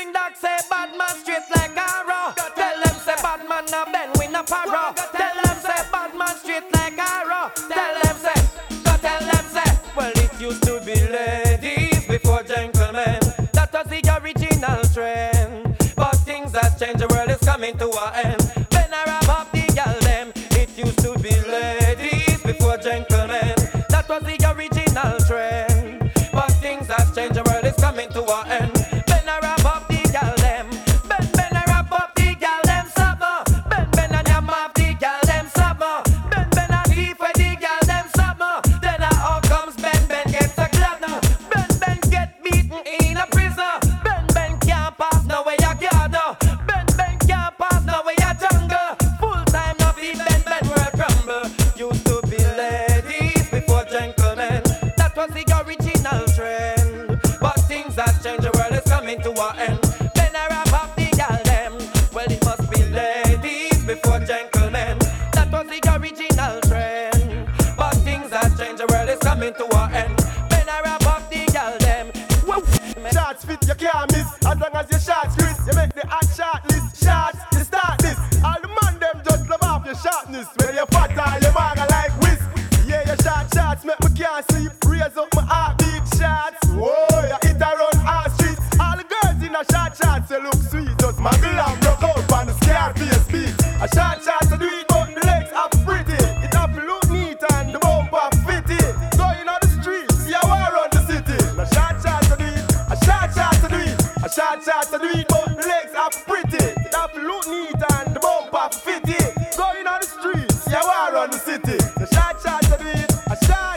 Green Dog say bad man straight like arrow. Tell them say bad man no bend with no parrow. Tell them say bad man straight like arrow. Tell them say, go tell them say. Well, it used to be ladies before gentlemen. That was the original trend. But things have changed, the world is coming to an end. When I wrap up the girl them, it used to be ladies before gentlemen. That was the original trend. But things have changed, the world is coming to an end. When I wrap up the girl them, Ben I wrap up the girl them summer. Ben and yam up the girl them summer. Ben I leave for the girl them summer. Then how comes Ben gets a gladder. Ben get beaten in a prison. Ben can't pass no way a gather. Ben can't pass no way a jungle. Full time no be Ben will crumble. Used to be ladies before gentlemen. That was the original trend. But things have changed, the world is coming to an end. Then I wrap up the girl them. Well, it must be ladies before gentlemen. That was the original trend. But things have changed, the world is coming to an end. Then I wrap up the girl them. Shots fit, you can't miss. As long as your shots crisp, you make the hot shot list. Shots, you start this. All the man them just love off your sharpness. When you're fat or your maga like whisk. Yeah, your shots make me can't sleep. Raise up my heartbeat. Shots, whoa, you hit around our streets. All the girls in a shots, you look sweet. Just muggle and rock out on the Scarface beat. A shots to do it, but the legs are pretty. It have to look neat and the bumper fitty. Going on the streets, you are on the city. A shots to do it, a shots to do it. A shots to do it, but the legs are pretty. It have to look neat and the bumper fitty. Going on the streets, you are on the city. The shots to do it, a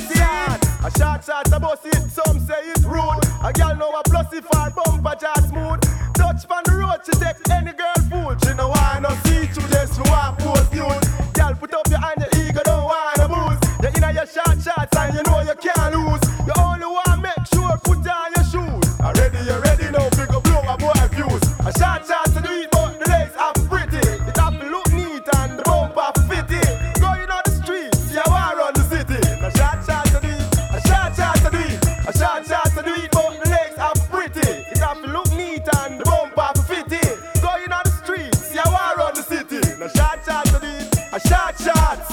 shots to bust it. Some say it's rude. A girl know a plus if her bumper just smooth. Touch from the road, she take any girl fool. She no want no see through this, she want post nude. Girl, put up your hand, your ego don't want no booze. You inna your shots and you know you can't lose. You only want make sure put on your shoes. You ready now, pick up blow a boy fuse. A shots to do it, but the legs are pretty. It have to look neat and the bumper fitty. Going on the streets, you are on the city. A shots to do it, a shots to do it. A shots to do it, but the legs are pretty. It have to look neat and the bumper fitty. Going on the streets, you are on the city. A shots to do it, a shots.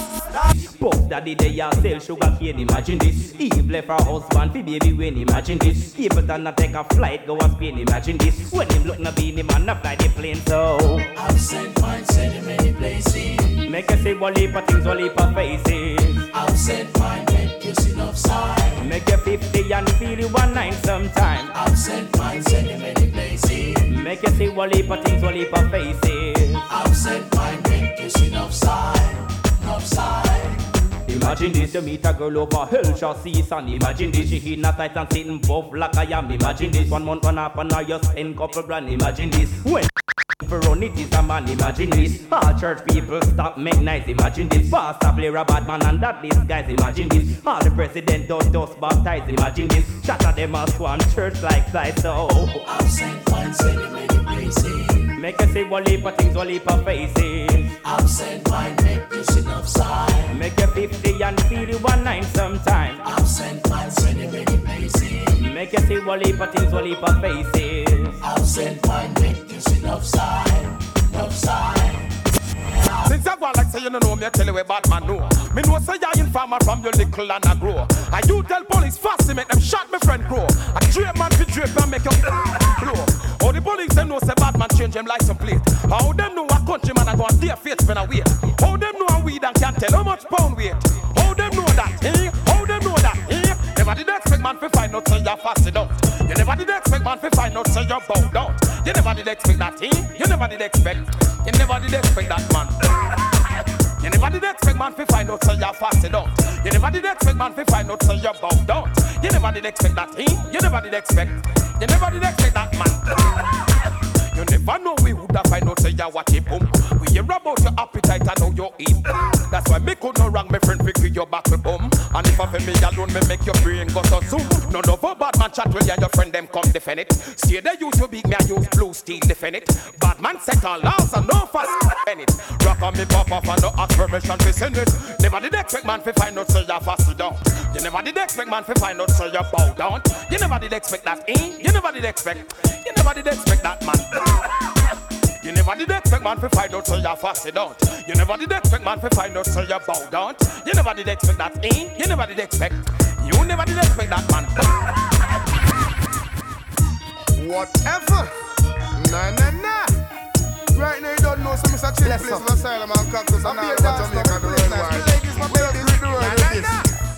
Puff daddy they a sell sugar cane, imagine this. Eve left her husband for baby when, imagine this. People done not take a flight, go and Spain, imagine this. When him look na beanie man, na fly the plane so. I've sent mine, sent in many places. Make you see one heap of things, one heap of faces. I've sent mine, make you see enough sign. Make you 50 and feel you 19 sometime. I've sent mine, sent in many places. Make you see one heap of things, one heap of faces. I've sent mine, make you see enough sign. Enough sign. Imagine this, you meet a girl over Hellshire Season. Imagine this, she in a tight and sitting buff like I am. Imagine this, 1 month, 1.5 hour, you spend couple grand. Imagine this, when for run it is a man. Imagine this, all church people stop make nice. Imagine this, pastor play a bad man and that these guys. Imagine this, all the president does baptize. Imagine this, shatter them as one church like size. So I've sent mine, sent in many places. make you see one heap of things, one heap of faces. I've sent mine, make you see enough sign. Make you 50 and feel you 19 sometime. I've sent mine, sent in many places. Make you see one heap of things, one heap of faces. I've sent mine, make you see enough sign. Enough sign. Since I go like say you don't know me, I tell you where bad man know. Me know say you informer from your little and I grow. And you tell police fast to make them shot my friend grow. A drape man fi drape and make you blow. All the police them know say bad man change them license plate. How them know a country man a go on their face when I wait. How them know a weed and can't tell how much pound weight. How them know that, eh? How them know that, eh? Never did expect man fi find out say you're fasted out. You never did expect man fi find out say you're bowed out. You never did expect that, eh? You never did expect. You never did expect that, man. You never did expect man to find out so you're fasted out. You never did expect man to find out so you're bowed out. You never did expect that, eh? You never did expect. You never did expect that, man. You never know we would have find out so you're watching boom. We hear about your appetite and how you eat. That's why me could no wrong my friend pick your back with boom. And if I feel me alone, me make your brain go so zoom. None of a bad man chat will ya your friend them come defend it. See they use you big, me I use blue steel defend it. Bad man set all laws and no fast defend it. Rock on me pop off and no ask permission to send it. Never did expect man to find out so you fast down. You never did expect man to find out so you bow down. You never did expect that, You never did expect. You never did expect that, man. You never did expect man to find out so you fast down. You never did expect man to find out so you bow down. You never did expect that, You never did expect. You never did expect that, man. Whatever. Nah. Right now you don't know some Mr. Chill place of asylum and cactus and all over Jamaica the worldwide. My ladies greet the world with this.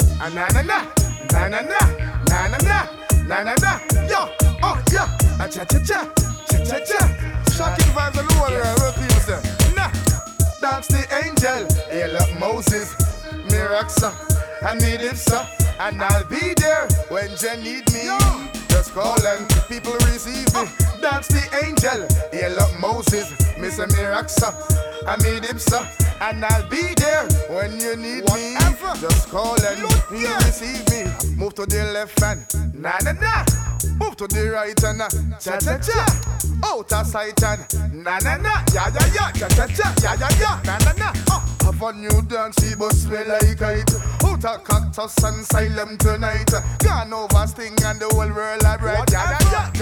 Na. Yo, oh yeah. Cha. Shocking vibes all over the world, people say. Nah. Dance the angel. Hey look Moses. Miraxa. I need it sir. And I'll be there when you need me. Just call and people receive me. Dance the angel. Hey look Moses. Mr. Miraxa. I need him sir. And I'll be there when you need me. Just call and you receive me. Move to the left hand. Na. Move to the right and cha. Out of sight and na. Ya. Cha. Na. Have a new dance, he must smell like it. Out of cactus and asylum tonight. Gone over Sting and the whole world are bright. Ya.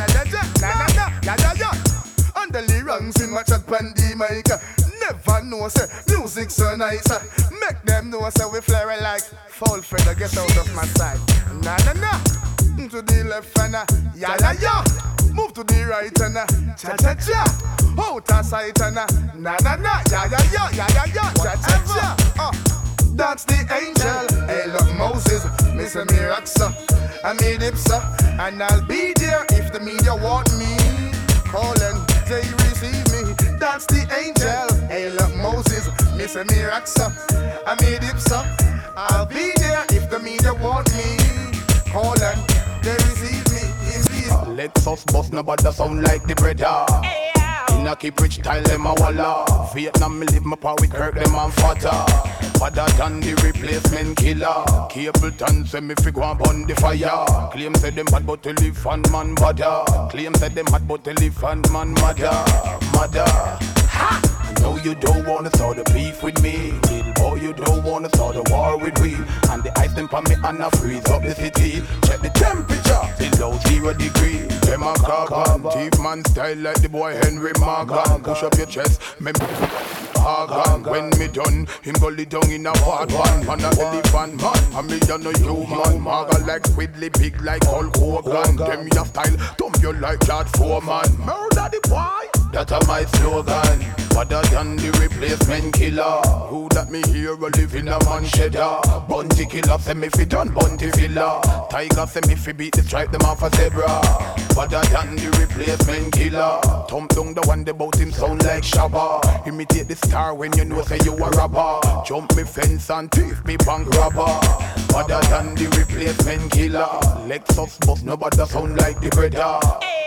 And the lyrics in my chat pandemic. Never know say music so nice. Make them know say we flare like foul feather. Get out of my sight. Na. To the left and ya. Move to the right and cha. Out of sight and na. Ya. Cha. That's the angel. Hey look Moses, Mr. Miraxa. I made him sir, and I'll be there if the media want me. Call and they receive me. That's the angel. Hey look Moses, Mr. Miraxa. I made him sir. I'll be there if the media want me. Call and they receive me. Let's us bust nobody sound like the brother. In a keep rich style them a walla. Vietnam me live my power with Kirk them and fatter. Father than the replacement killer. Capleton say me fi go and burn the fire. Claim say them bad but elephant man bother. Claim say them bad but elephant man mother. Ha! I know you don't wanna start the beef with me. Little boy, you don't wanna start a war with me. And the ice them on me and I freeze up the city. Check the temperature, below 0 degrees. Them a carbon, thief man style like the boy Henry Morgan. Push up your chest, me organ. When me done, him go lay down in a part one. Man a elephant man, and me a no human. Maga like Squidly, big like Hulk Hogan. Them your style, thump you like George Foreman. Murder the boy, that a my slogan. Other than the replacement killer. Who that me hear a live in a man cheddar. Bounty killer say me fi done bounty filler. Tiger say me fi beat the stripe them off a zebra. Other than the replacement killer. Thump down the one about him sound like Shabba. Imitate the star when you know say you a robber. Jump me fence and thief me bank robber. Other than the replacement killer. Lexus bus nobody sound like the brother.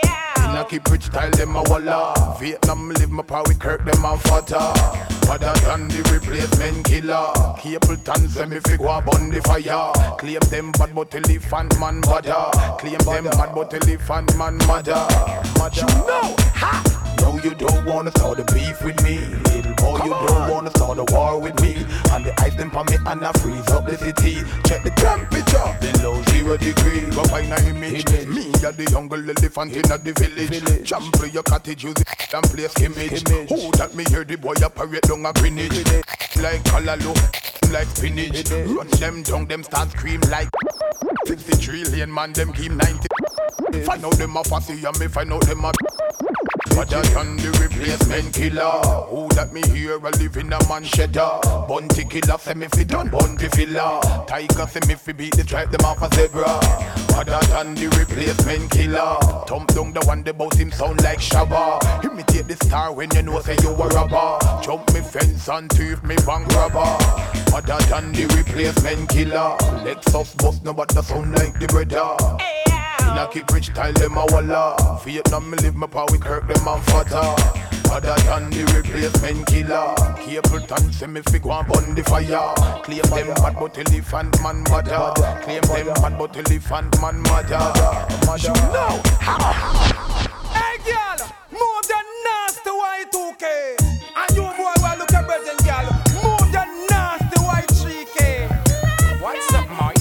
I keep rich style them a walla. Vietnam live my power with Kirk them and fatter. Other than the replacement killer. Capleton say me fi go and burn the fire. Claim them bad but elephant man bother. Claim them bad but elephant man mother. You know, ha! No, you don't wanna start the beef with me. Little boy, you don't wanna start a war with me. And the ice them on me and I freeze up the city. Check the temperature, below 0 degrees. Go find a image. Me a the young elephant in the village. Jump to your cottage, use it and play skimmage. Who that me hear the boy a parade down a Greenwich. Like Calalo, like spinach. Run them down, them start scream like 50 trillion man, them keep 90. Find out them a fussy and me find out them a Other than the replacement killer. Who that me hear a live in a man cheddar. Bounty killer say me fi done bounty filler. Tiger say me fi beat the tribe them off a zebra. Other than the replacement killer. Thump down the one about him sound like Shabba. Imitate the star when you know say you a robber. Jump me fence and thief me bank robber. Other than the replacement killer. Lexus bus nobody sound like the brother. I keep rich style them a walla. Vietnam me live my power with Kirk them and fatter. Other than the replacement killer. Capleton say me fi go and burn the fire. Claim them bad but elephant man mother. Claim them bad but elephant man mother. You know. Hey girl, move your nasty Y2K. And you boy will look at present girl. Move your nasty Y3K. What's up, Mike?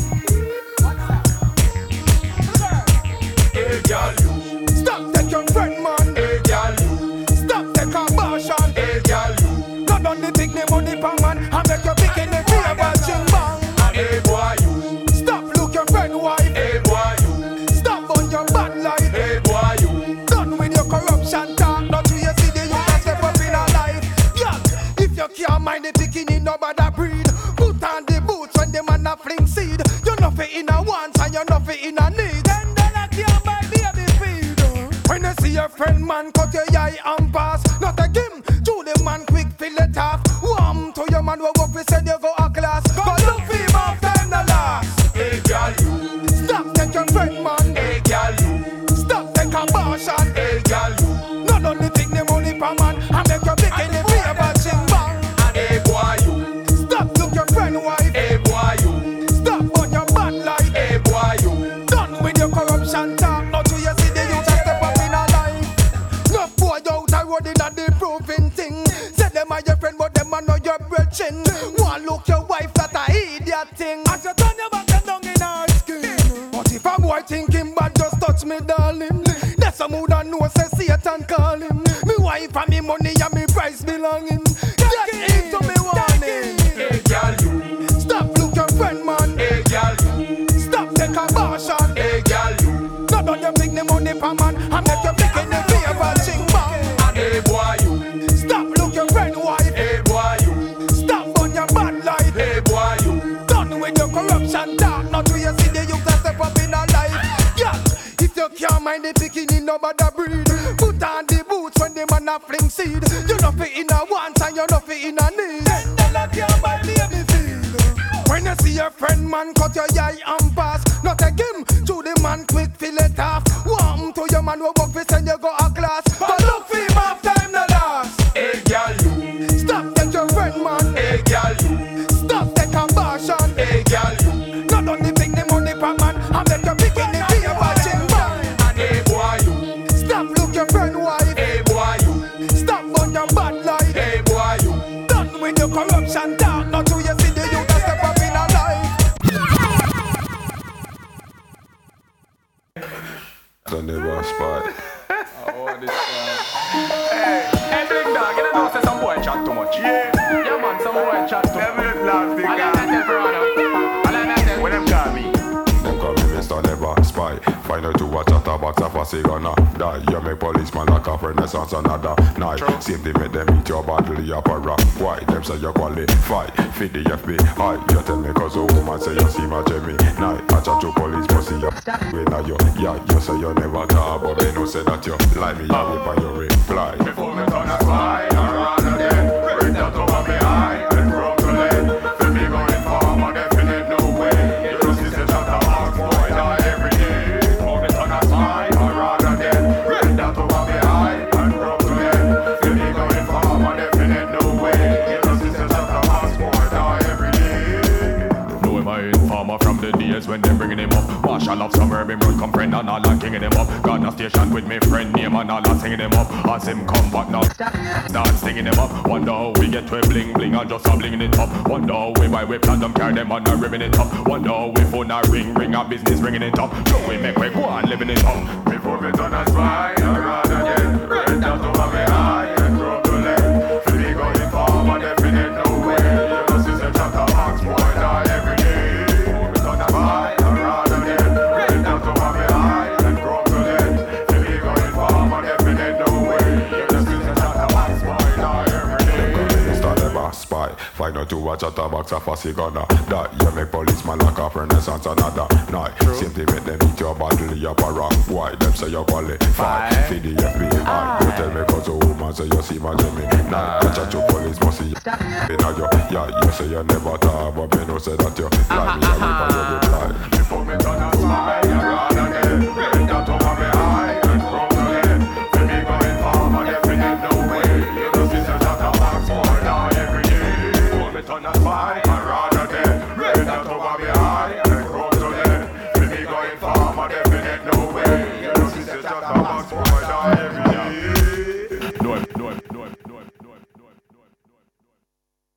Hey girl, you. Stop take your friend man. Hey girl, you. Stop take abortion. Hey girl, you. Not on the big name on the pan man. And make your big in the favor ching bang. Hey boy, you. Stop look your friend wife. Hey boy, you. Stop on your bad life. Hey boy, you. Done with your corruption talk. Not to you see the youth that step up in a life. Yeah, if you can't mind the bikini, no bother breed. Put on the boots when the man a fling seed. You're nothing in a wants and you're nothing in a need. $10 can't buy baby feed. When you see your friend man cut your eye and pass, not a game. To the man quick fill it off. Warm to your man who work we send you go a class. But look for him off time the last. Hey girl, you. Stop take your friend man. Hey girl, you. Stop take abortion. Hey girl, you. Not only take the money per man and make your big in the favor ching bang. Hey boy, you. Stop look your friend wife. Hey boy, you. Stop on your bad life. Hey boy, you. Done with your corruption talk. Not to you see the youth just step up in a life. No boy out a road in a the proving thing. Say them are your friend but them are not your brethren. One look your wife that a idiot thing. As you turn your back and down in her skin. But if a boy thinking bad just touch me darling. That's a mood I know say Satan call him. Me wife and me money and me price belonging. Get into me warning. Hey girl, you. Stop look your friend man. Hey girl, you. Stop take abortion. Hey girl, you. Not on your big name money per man and make your big in the favor ching bang. Hey boy, you. Stop look your friend wife. Hey boy, you. Stop on your bad life. Hey boy, you. Done with your corruption talk. Not to you see the youth that step up in a life. Yeah, if you can't mind the bikini, no bother breed. Put on the boots when the man a fling seed. You're nothing in a want and you're nothing in a need. $10 can't buy baby feed. When you see your friend man cut your eye and pass, not a game. To the man quick fill it off. Warm to your man who work we send you go a class. But look for him off time the last. Hey girl, you. Stop take your friend man. Hey girl, you. Stop take abortion. Hey girl, you. Not only big the money per man and make your big in the favor ching bang. Hey boy, you. Stop look your friend wife. Hey boy, you. Stop on your bad life. Hey boy, you. Done with your corruption talk. Not to you see the youth that step up in a life. The never spot. Hey, big dog, you know say some boy chat too much. Yeah, man, some boy chat too much. When them call me Mr. Never Spy. Find out to watch a tabac of a cigar die. You make policeman like a renaissance another night. Same thing make them eat your bottle, your para. Why? Them say you qualify for the FBI. You tell me cause a woman say you see my Jimmy night. I chat to police but see you when now you. Yeah, you say you never talk but they no say that you lie me and wait for your reply. Before me turn a spy, I rather dead. Read that over me eye and broke the leg. Feel me going farm on definite no way. You know see the shot of heart boy die every day. Before me turn a spy, I rather dead. Read that over me eye and broke the leg. Feel me going farm on definite no way. You know see the shot of heart boy die every day. Know him I informer from the days when they bringing him up. Marshall of suburban road come friend and all a kinging him up. Got a station with me friend name and all a singing him up. As him come back now, start singing him up. Wonder how we get to a bling bling and just a blinging it up. Wonder how we buy we plan them carry them and a ribbon it up. Wonder how we phone a ring a business ringing it up. So we make we go on living it up. Before me turn a spy, I rather dead. Read that over me eye and broke the leg. Feel me going farm on definite no way. You know see the shot of heart boy die every day. Before me turn a spy, I rather dead. Read that over me eye and broke the leg. Feel me going farm on definite no way. You know see the shot of heart boy die every day. Mr. Never Spy. Find out to watch a tabac of a cigar die. You make policeman like a renaissance another night. Same thing make them eat your bottle, your para. Why? Them say you qualify for the FBI. You tell me cause a woman say you see my Jimmy night. I chat to police must see you. Yeah, you say you never talk but me no say that you lie me and wait for your reply.